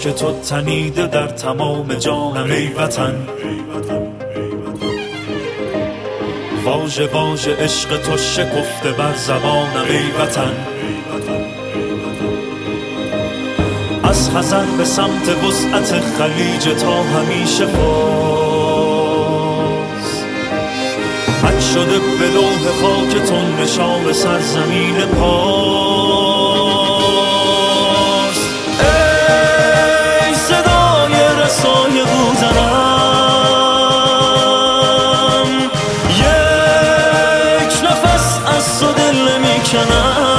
خاک تو تنیده در تمام جانم ای وطن. واژه واژه عشق تو شکفته بر زبانم ای وطن. از خزر به سمت وسعت خلیج تا همیشه فاز، حک شده به لوح خاک تو نشان سرزمین پارس. ای صدای رسای بوزنم، یک نفس از تو دل میکنم.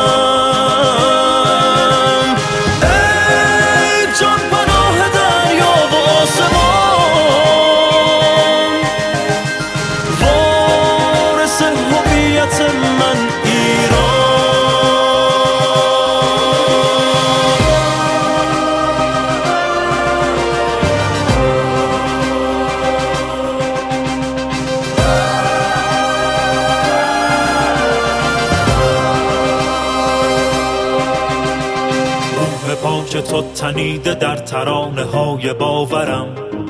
پاک تو تنیده در ترانه های باورم،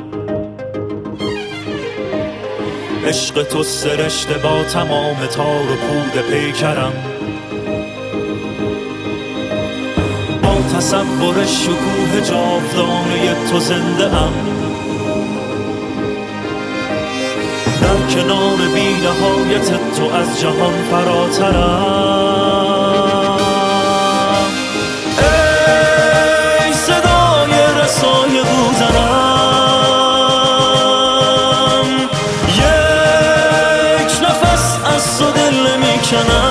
عشق تو سرشته با تمام تار و پود پیکرم. با تصور شکوه جاودانه تو زنده ام، در کنار بی نهایت تو از جهان فراترم. سایه بوزنم، یک نفس از تو دل میکنم.